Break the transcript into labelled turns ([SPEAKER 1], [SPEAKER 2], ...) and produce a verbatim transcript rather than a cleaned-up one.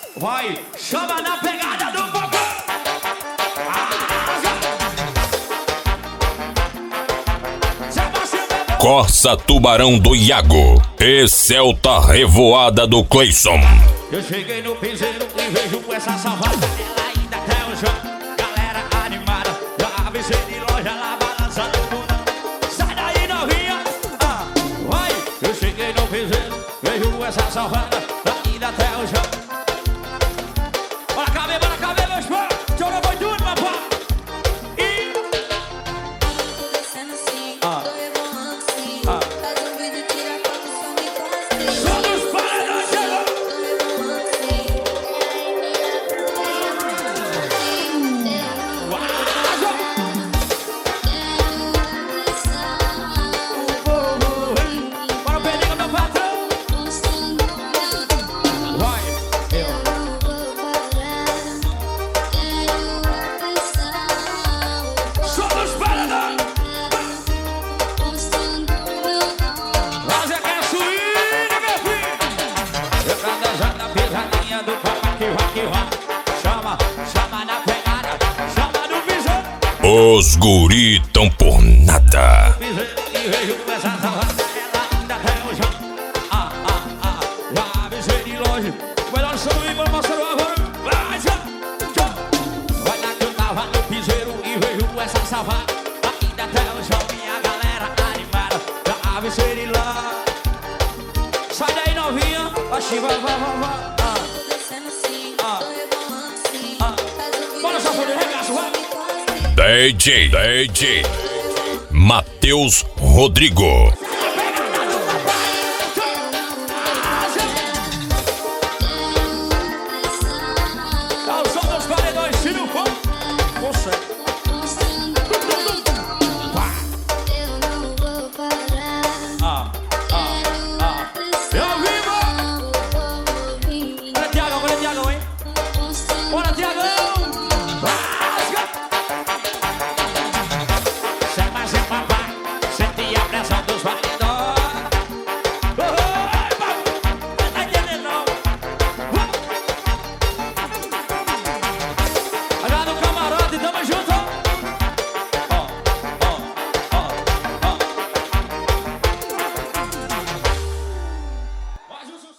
[SPEAKER 1] Vai, chama na pegada do papai.
[SPEAKER 2] Corsa Tubarão do Iago e Celta Revoada do Cleison.
[SPEAKER 1] Eu cheguei no piseiro e vejo essa salvada. Ela ainda até o chão, galera animada. Já avisei de loja lá balançando o fundão. Sai daí novinha, ah, vai. Eu cheguei no piseiro, vejo essa salvada. Ainda até o chão. Bora caber, bora caber, meus pais. Chora foi tudo, papai. E... ah. Ah.
[SPEAKER 2] Os guri tão por nada.
[SPEAKER 1] Sai daí novinha, vai, vai, vai, vai. Bora só fazer regaço, vai.
[SPEAKER 2] D J, D J Matheus Rodrigo.